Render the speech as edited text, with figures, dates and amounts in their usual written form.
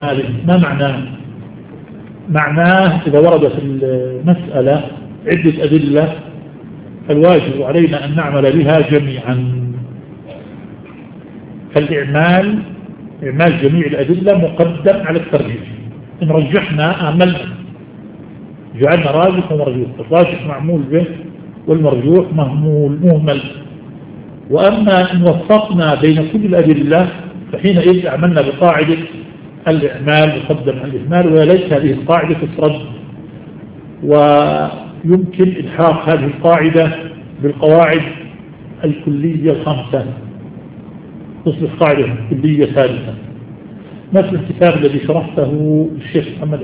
ما معناه؟ معناه إذا ورد في المسألة عدة أدلة فالواجب علينا أن نعمل بها جميعا. فالإعمال جميع الأدلة مقدم على الترجيح. إن رجحنا أعملنا جعلنا راجح ومرجوح، الراجح معمول به والمرجوح مهمل. وأما إن وفقنا بين كل الأدلة فحينئذ عملنا بقاعدة الإعمال مقدم على الإهمال، وليس هذه القاعدة تسرد، ويمكن إلحاق هذه القاعدة بالقواعد الكلية الخمسة تصبح قاعدة كلية ثالثة، مثل الكتاب الذي شرحته الشيخ محمد